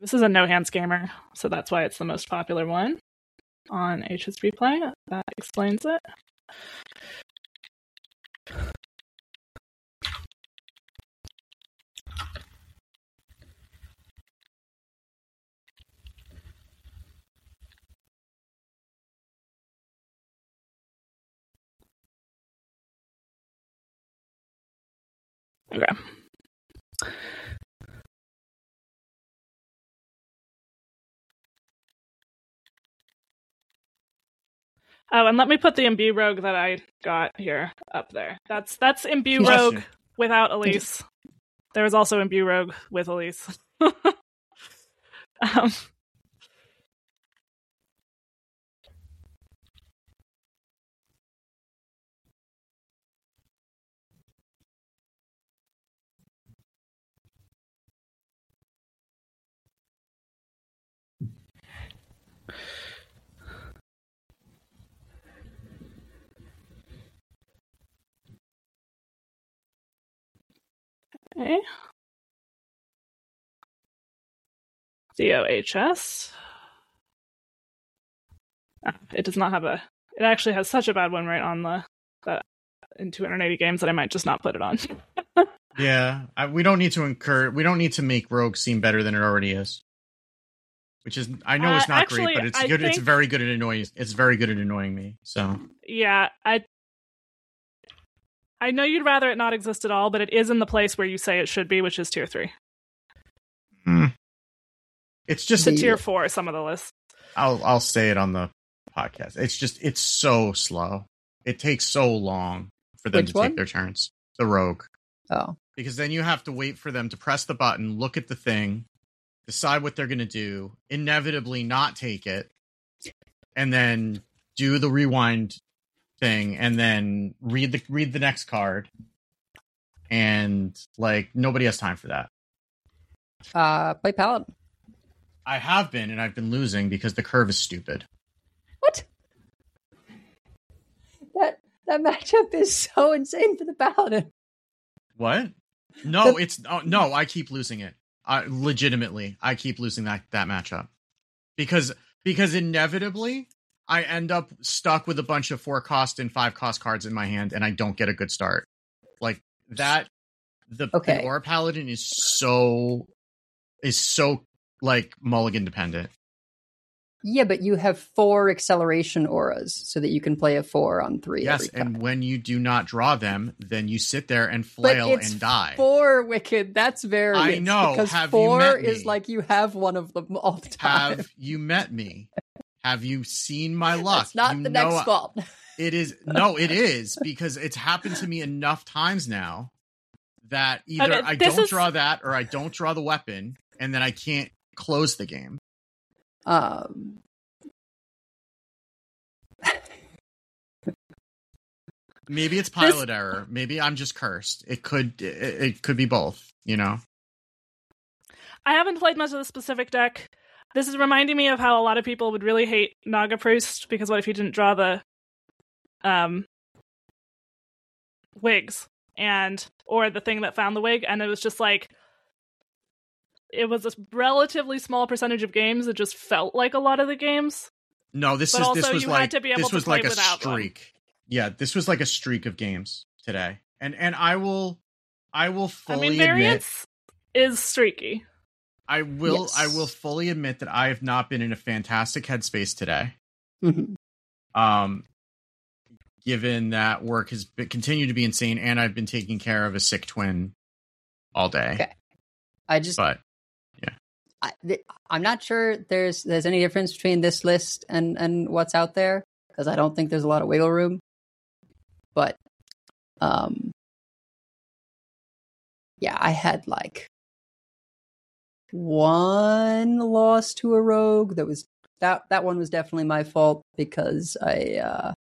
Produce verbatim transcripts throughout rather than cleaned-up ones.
This is a no-hands gamer, so that's why it's the most popular one on H S Replay. That explains it. Okay. Oh, and let me put the Imbue Rogue that I got here up there. That's that's Imbue Bless Rogue you. without Elise. There was also Imbue Rogue with Elise. um, okay. D O H S. Ah, it does not have a... It actually has such a bad win rate on the... That in two hundred eighty games that I might just not put it on. Yeah, I, we don't need to incur. We don't need to make Rogue seem better than it already is. Which is, I know it's Uh, not actually, great, but it's I good. It's think- very good at annoying. It's very good at annoying me. So Yeah, I... I know you'd rather it not exist at all, but it is in the place where you say it should be, which is tier three. hmm. it's just. To tier four, some of the lists. I'll I'll say it on the podcast. It's just it's so slow. It takes so long for them Which to one? take their turns. The Rogue. Oh. Because then you have to wait for them to press the button, look at the thing, decide what they're going to do, inevitably not take it, and then do the rewind thing, and then read the read the next card. And like nobody has time for that. Uh, play Paladin. I have been, and I've been losing because the curve is stupid. What? That that matchup is so insane for the Paladin. What? No, The- it's oh, no. I keep losing it. Uh, legitimately, I keep losing that that matchup because because inevitably I end up stuck with a bunch of four cost and five cost cards in my hand, and I don't get a good start. Like that. The, Okay. the Aura Paladin is so is so like mulligan dependent. Yeah, but you have four acceleration auras so that you can play a four on three. Yes, every and time. when you do not draw them, then you sit there and But flail it's and die. four Wicked. That's variance. I know. Because Have you four met me? is like you have one of them all the time. Have you met me? Have you seen my luck? That's not You the know next fault. It is no, it is because it's happened to me enough times now that either Okay, I this don't is- draw that or I don't draw the weapon, and then I can't close the game. Um, Maybe it's pilot error. Maybe I'm just cursed. It could it, it could be both. You know. I haven't played much of the specific deck. This is reminding me of how a lot of people would really hate Naga Priest because what if you didn't draw the um wigs and or the thing that found the wig, and it was just like it was a relatively small percentage of games. It just felt like a lot of the games. No, this But is also this was you like had to be able this to was play like a without one. streak. Yeah, this was like a streak of games today, and and I will I will I fully mean, admit. variance is streaky. I will Yes. I will fully admit that I have not been in a fantastic headspace today. mhm. Um given that work has been, continued to be insane, and I've been taking care of a sick twin all day. Okay. I just But I, th- I'm not sure there's there's any difference between this list and and what's out there because I don't think there's a lot of wiggle room. But um yeah, I had like one loss to a rogue that was that that one was definitely my fault because I uh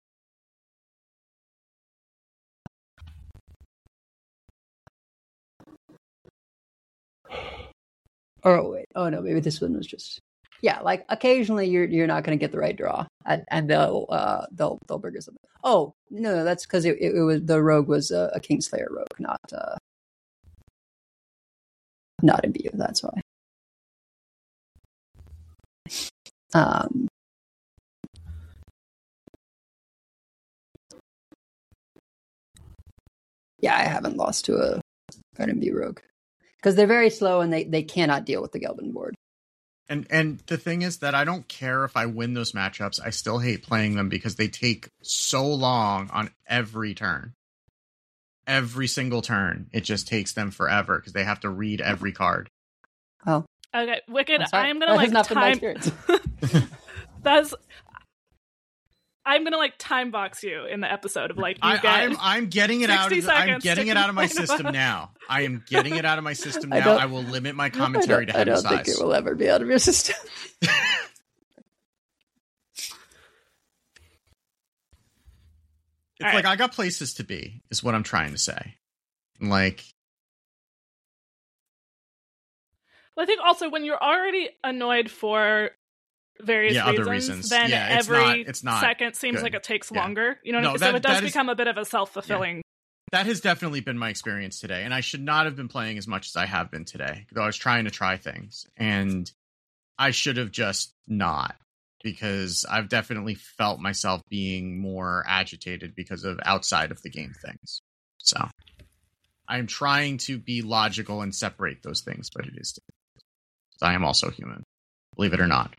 Oh wait, oh no, maybe this one was just yeah. Like occasionally you're you're not going to get the right draw, and, and they'll uh they'll they'll bring us something. Oh no, no that's because it, it, it was the rogue was a, a Kingslayer rogue, not uh not Imbue. That's why. Um, yeah, I haven't lost to a R and B rogue because they're very slow and they, they cannot deal with the Gelbin board. And and the thing is that I don't care if I win those matchups. I still hate playing them because they take so long on every turn. Every single turn, it just takes them forever because they have to read every card. Oh, okay, Wicked. I'm I'm gonna that like has not been my time. experience. That's. I'm gonna like time box you in the episode of like you I, get. I'm I'm getting it out. Of the, I'm seconds getting to it out of my complain system about- now. I am getting it out of my system I now. don't- I, will limit my I commentary don't, to I don't Hemosize. think it will ever be out of your system. It's All like right. I got places to be, is what I'm trying to say. Like, Well, I think also when you're already annoyed for various Yeah, other reasons, reasons. then Yeah, it's every not- it's not second seems good. like it takes Yeah. longer. You know, No, what I mean? that- so it does that is- become a bit of a self-fulfilling. that has definitely been my experience today. And I should not have been playing as much as I have been today, though I was trying to try things. And I should have just not, because I've definitely felt myself being more agitated because of outside of the game things. So I'm trying to be logical and separate those things, but it is difficult. I am also human, believe it or not.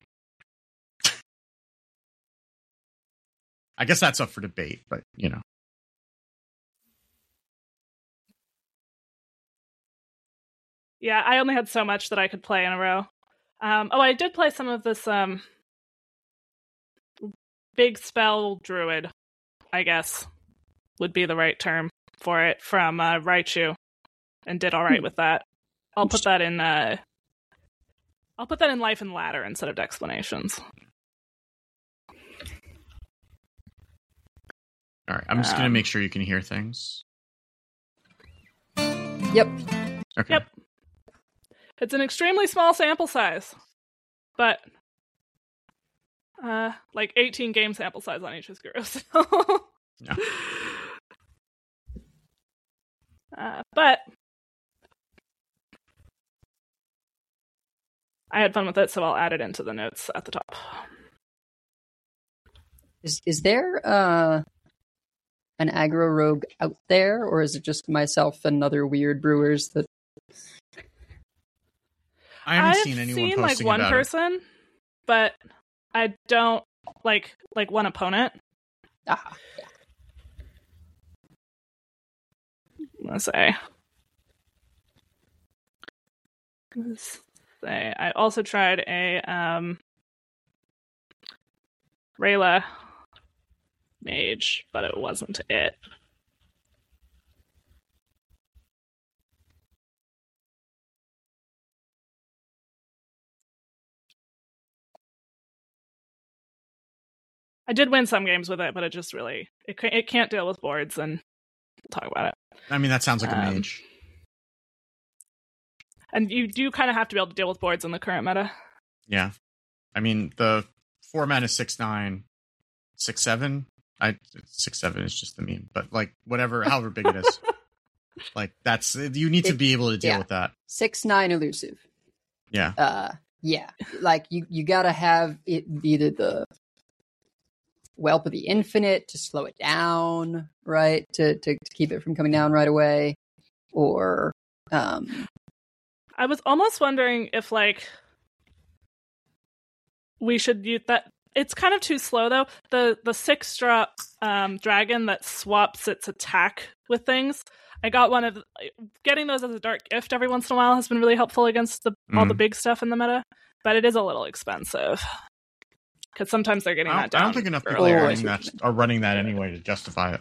I guess that's up for debate, but you know. Yeah, I only had so much that I could play in a row. Um, oh, I did play some of this um, big spell druid, I guess would be the right term for it, from uh, Raichu, and did all right Hmm. with that. I'll put that in. Uh, I'll put that in Life and Ladder instead of Explanations. All right, I'm just going to Um, make sure you can hear things. Yep. Okay. Yep. It's an extremely small sample size, but uh, like eighteen game sample size on each of Guru. So. Yeah. Uh, but I had fun with it, so I'll add it into the notes at the top. Is is there uh, an aggro rogue out there, or is it just myself and other weird brewers that? I haven't I've seen anyone seen like posting one about person, but I don't like like one opponent. Ah, Let's say. Let's say I also tried a um Rayla mage, but it wasn't it. I did win some games with it, but it just really it ca- it can't deal with boards, and we'll talk about it. I mean, that sounds like a Um, mage. And you do kind of have to be able to deal with boards in the current meta. Yeah. I mean, the four mana six nine, six seven. I six seven is just the meme, but like whatever, however big it is, like that's you need to It- be able to deal yeah. with that. six nine elusive. Yeah. Uh, yeah, like you you gotta have it either the Whelp of the Infinite to slow it down, right? To to, to keep it from coming down right away, or um, I was almost wondering if like we should use that. It's kind of too slow though. The the six drop um, dragon that swaps its attack with things. I got one of getting those as a dark gift every once in a while has been really helpful against the all the Mhm. big stuff in the meta, but it is a little expensive because sometimes they're getting I that don't, I down. don't think enough people earlier. are Oh, I running see what that you mean. are running that anyway to justify it.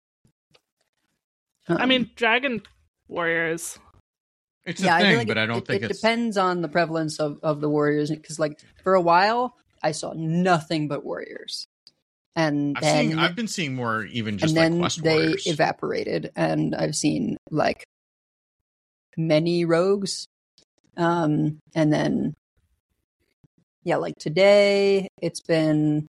I um, mean, dragon warriors. It's a yeah, I thing, feel like but it, I don't it, think it it's. depends on the prevalence of, of the warriors. Because like for a while, I saw nothing but warriors, and I've then seen. I've been seeing more even just and like then quest they warriors. evaporated, and I've seen like many rogues, um, and then yeah, like today it's been.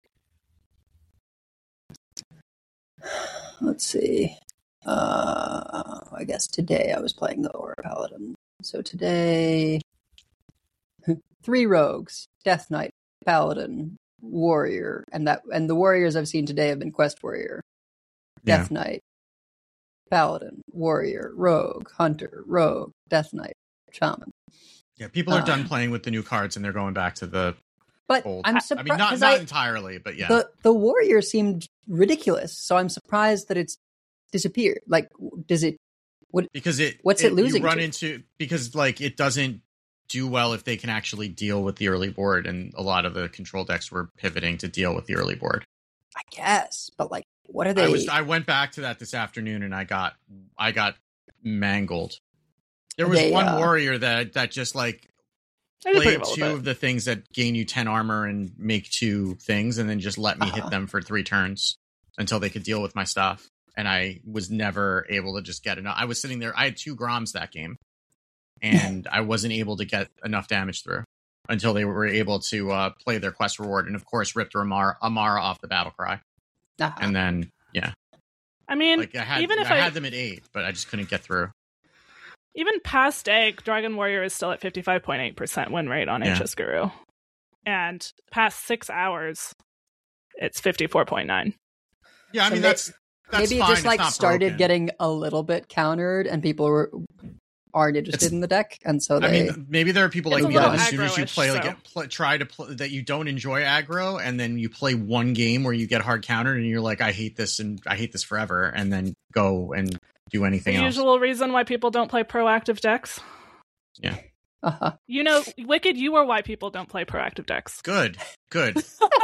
Let's see. Uh, I guess today I was playing the Aura Paladin. So today, three rogues: Death Knight, paladin, warrior, and that and the warriors I've seen today have been quest warrior, death Yeah. knight, paladin, warrior, rogue, hunter, rogue, death knight, shaman. Yeah, people are Uh, done playing with the new cards and they're going back to the But old. I'm I surprised. mean, not not entirely, but yeah. The the warrior seemed ridiculous, so I'm surprised that it's disappeared. Like, does it? What? because it what's it losing You run to? into because like it doesn't do well if they can actually deal with the early board, and a lot of the control decks were pivoting to deal with the early board. I guess, but like, what are they? I was I went back to that this afternoon and I got I got mangled. There was They, one uh, warrior that that just like I did pretty played well with two it. of the things that gain you ten armor and make two things, and then just let me Uh-huh. hit them for three turns until they could deal with my stuff. And I was never able to just get enough. I was sitting there. I had two Groms that game, and I wasn't able to get enough damage through until they were able to uh, play their quest reward, and of course ripped Amara, Amara off the battle cry. Uh-huh. And then yeah, I mean, like I had even if I I, had them at eight, but I just couldn't get through. even past egg, Dragon Warrior is still at fifty-five point eight percent win rate on Yeah. H S Guru. And past six hours, it's fifty-four point nine. Yeah, I So mean may- that's that's Maybe it fine. just It's like not started broken. getting a little bit countered, and people were aren't interested It's- in the deck, and so I they. mean, maybe there are people It's like a me that little as soon as you aggro-ish, play, like, so. get, pl- try to play that you don't enjoy aggro, and then you play one game where you get hard countered, and you're like, I hate this, and I hate this forever, and then go and do The anything else. usual reason why people don't play proactive decks. uh-huh. You know, Wicked, you are why people don't play proactive decks. Good, good.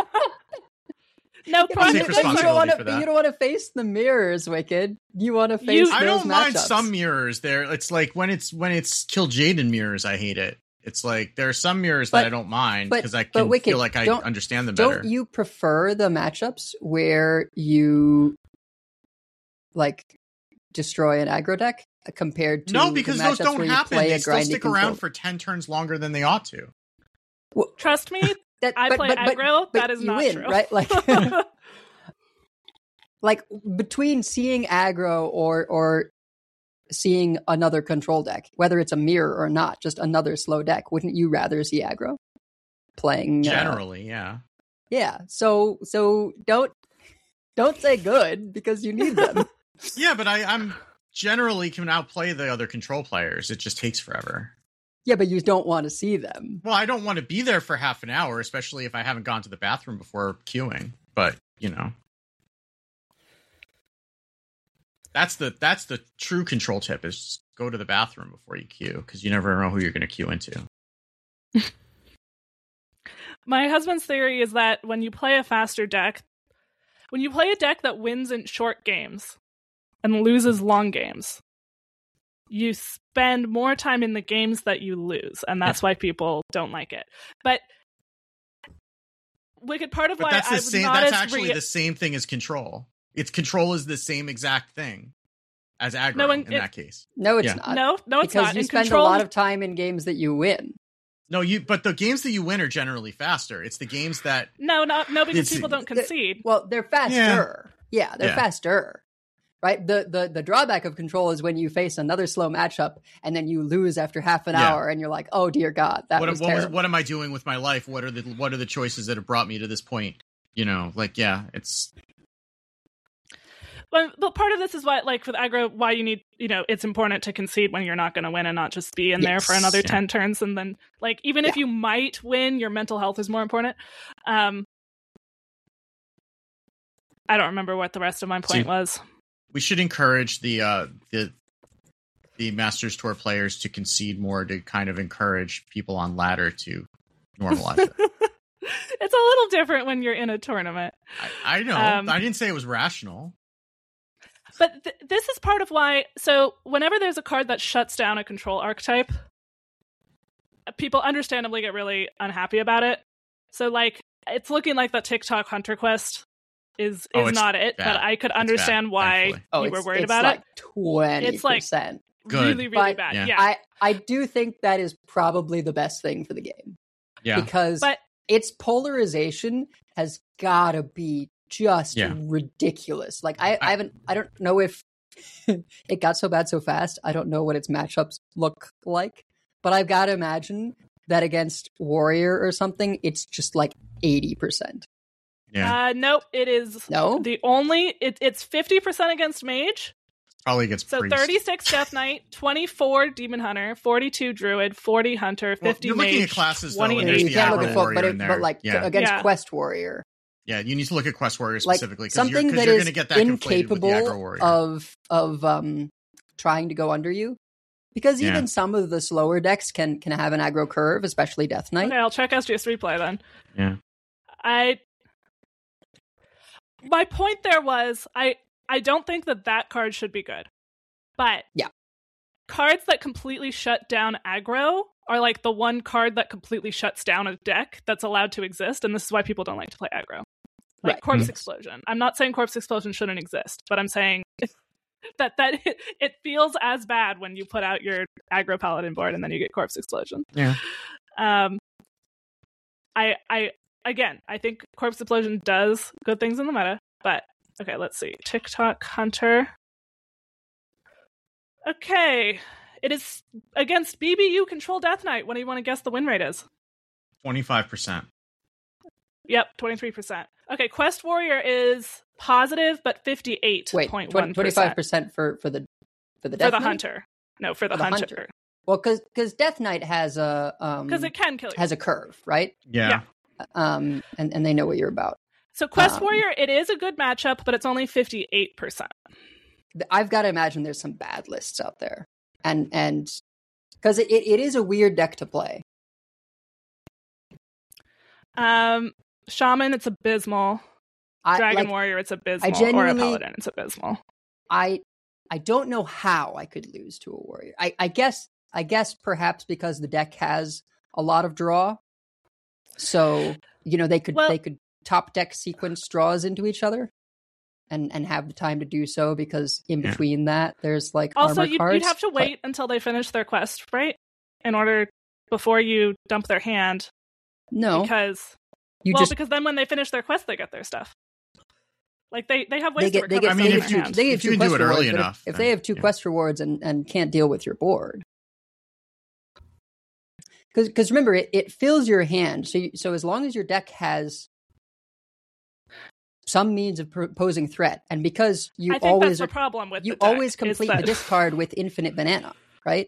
No, Yeah, but I'll you, take proactive but decks you don't responsibility want for to. that. You don't want to face the mirrors, Wicked. You want to face You- those I don't mind matchups. some mirrors. There, it's like when it's when it's Kill Jaden mirrors, I hate it. It's like there are some mirrors But- that I don't mind but- because I but can Wicked, feel like I don't- understand them better. Don't you prefer the matchups where you like destroy an aggro deck compared to no, because the those matchups don't where you happen. play They a still grindy stick control? around for ten turns longer than they ought to. Trust me, That, I but- play but- but- aggro. but that is you not win, true. right? Like, like between seeing aggro or or seeing another control deck, whether it's a mirror or not, just another slow deck, wouldn't you rather see aggro playing? uh, Generally, yeah. yeah. So so don't don't say good because you need them. Yeah, but I, I'm generally can outplay the other control players. It just takes forever. Yeah, but you don't want to see them. Well, I don't want to be there for half an hour, especially if I haven't gone to the bathroom before queuing. But you know, that's the that's the true control tip: is just go to the bathroom before you queue, because you never know who you're going to queue into. My husband's theory is that when you play a faster deck, when you play a deck that wins in short games and loses long games, you spend more time in the games that you lose, and that's why people don't like it. But Wicked, part of But why that's the I'm same. not That's as actually re- the same thing as control. It's control is the same exact thing as aggro No, in- in it- that case. No, it's Yeah. not. no, no, it's because not. you In spend control, a lot of time in games that you win. No, you. But the games that you win are generally faster. It's the games that no, not no, because It's- people don't concede. Well, they're faster. Yeah, they're Yeah. faster. Right? The, the the drawback of control is when you face another slow matchup and then you lose after half an Yeah. hour and you're like, oh dear God, that what, was what, was, terrible. what am I doing with my life? What are the what are the choices that have brought me to this point? You know, like yeah, it's But, but part of this is why, like with aggro, why you need, you know, it's important to concede when you're not going to win and not just be in there for Yes. another Yeah. ten turns. And then, like, even if Yeah. you might win, your mental health is more important. Um, I don't remember what the rest of my point See- was. we should encourage the uh the the Masters Tour players to concede more to kind of encourage people on ladder to normalize it. It's a little different when you're in a tournament. I, I know. Um, I didn't say it was rational. But th- this is part of why. So, whenever there's a card that shuts down a control archetype, people understandably get really unhappy about it. So, like, it's looking like that TikTok Hunter Quest is is Oh, it's not it. bad. But I could It's understand bad, why thankfully. oh, you it's, were worried it's about like it. twenty It's like- percent. Good. Really, really But- bad. Yeah. Yeah. I, I do think that is probably the best thing for the game. Yeah. Because But- its polarization has got to be just Yeah. ridiculous. Like, I, I I- haven't, I don't know if it got so bad so fast. I don't know what its matchups look like. But I've got to imagine that against warrior or something, it's just like eighty percent. Yeah. Uh, nope, it is No? the only, it, it's fifty percent against mage. Probably against So priest. thirty-six Death Knight, twenty-four Demon Hunter, forty-two Druid, forty Hunter, Well, fifty you're Mage, looking at classes, though, twenty and Yeah, there's you the can't look aggro at folk, warrior but, in it, there. but like Yeah. against Yeah. quest warrior. Yeah, you need to look at quest warrior Like specifically. 'cause something you're, 'cause that you're is gonna get that conflated with the incapable aggro warrior. of of um trying to go under you, because Yeah. even some of the slower decks can can have an aggro curve, especially Death Knight. Okay, I'll check S G S replay then. Yeah. I my point there was I I don't think that that card should be good, but Yeah. cards that completely shut down aggro are like the one card that completely shuts down a deck that's allowed to exist, and this is why people don't like to play aggro. Like Right. Corpse Mhm. Explosion. I'm not saying Corpse Explosion shouldn't exist, but I'm saying that that it, it feels as bad when you put out your aggro paladin board and then you get Corpse Explosion. Yeah. Um, I I again, I think Corpse Explosion does good things in the meta, but okay, let's see. TikTok Hunter. Okay, it is against B B U Control Death Knight. What do you want to guess the win rate is? twenty-five percent. Yep, twenty-three percent. Okay, Quest Warrior is positive, but fifty-eight Wait, point one twenty-five percent percent for for the for the for Death the Knight? Hunter. No, for the, For the hunter. Hunter. Well, because because Death Knight has a um Because it can kill you. has a curve, right? Yeah. Yeah. Um, and and they know what you're about. So Quest um, Warrior, it is a good matchup, but it's only fifty-eight percent. I've got to imagine there's some bad lists out there, and and because it, it, it is a weird deck to play. Um, Shaman, it's abysmal. I, Dragon like, Warrior, it's abysmal. Or a genuinely- Paladin, it's abysmal. I I don't know how I could lose to a warrior. I, I guess I guess perhaps because the deck has a lot of draw, so you know they could Well- they could top deck sequence draws into each other, and and have the time to do so, because in Yeah. between that there's like Also, armor you'd, cards. you'd have to but- wait until they finish their quest, right? In order before you dump their hand, no, because you well, just because then when they finish their quest, they get their stuff. Like they, they have ways they get to they recover. get, I mean, they from get if two, you- their hand. they get if you two can do quest it early rewards, but if- enough, if, then- they have two yeah. quest rewards and, and can't deal with your board, because remember it, it fills your hand, so you, so as long as your deck has some means of pr- posing threat, and because you I think always that's are, the problem with you the deck, always is complete that- the discard with infinite banana, right?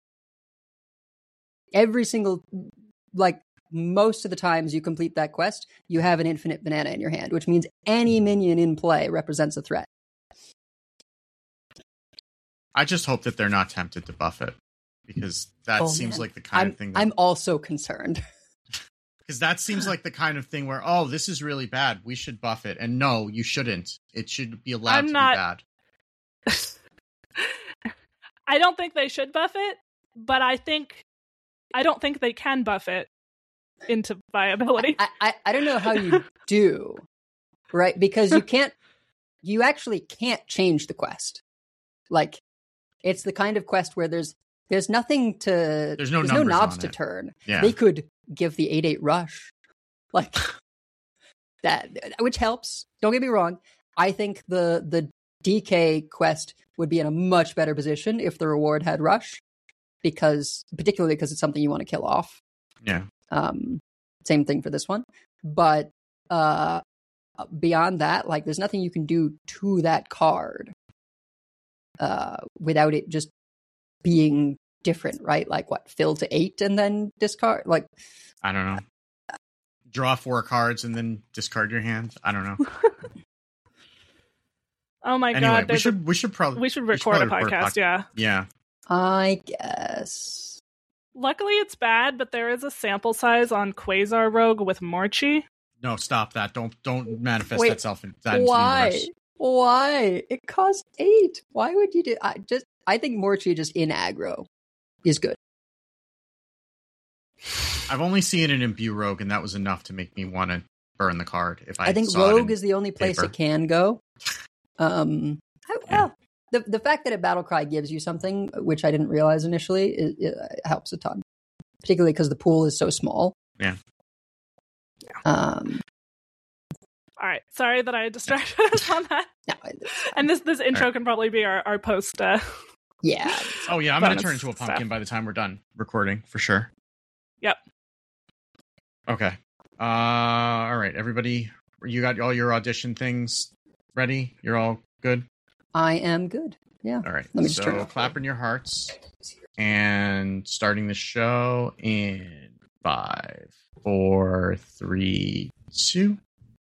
Every single, like most of the times you complete that quest, you have an infinite banana in your hand, which means any minion in play represents a threat. I just hope that they're not tempted to buff it, because that Oh, seems man. like the kind I'm, of thing that, I'm also concerned. because that seems like the kind of thing where, oh, this is really bad, we should buff it. And no, you shouldn't. It should be allowed I'm to not- be bad. I don't think they should buff it, but I think I don't think they can buff it into viability. I, I, I don't know how you do, right? Because you can't, you actually can't change the quest. Like, it's the kind of quest where there's there's nothing to There's no numbers knobs on to it. turn. Yeah. They could give the eight eight rush, like that, which helps. Don't get me wrong. I think the the D K quest would be in a much better position if the reward had rush, because particularly because it's something you want to kill off. Yeah. Um, same thing for this one, but uh, beyond that, like, there's nothing you can do to that card uh, without it just being different, right? Like, what, fill to eight and then discard? Like, I don't know. Draw four cards and then discard your hand. I don't know. Oh my Anyway, god! we there's a- should we should probably we should record a probably podcast. pod- Yeah. Yeah. I guess. Luckily, it's bad, but there is a sample size on Quasar Rogue with Morchi. No, stop that. Don't don't manifest Wait, that self in that into the Why? universe. Why? It costs eight. Why would you do? I just. I think Morchi just in aggro is good. I've only seen it in Imbue Rogue, and that was enough to make me want to burn the card. If I, I think saw it Rogue in- is the only place paper. it can go. Um, I- Yeah. well, the the fact that a battle cry gives you something, which I didn't realize initially, it, it helps a ton. Particularly because the pool is so small. Yeah. Um. All right, sorry that I distracted us on that. No, it's fine. And this this intro can probably be our our post. Uh, yeah. Oh yeah, I'm gonna bonus turn into a pumpkin stuff. by the time we're done recording for sure. Yep. Okay. Uh, all right, everybody. You got all your audition things ready? You're all good? I am good. Yeah. All right. Let me just so turn it off. clap in your hearts. And starting the show in five, four, three, two,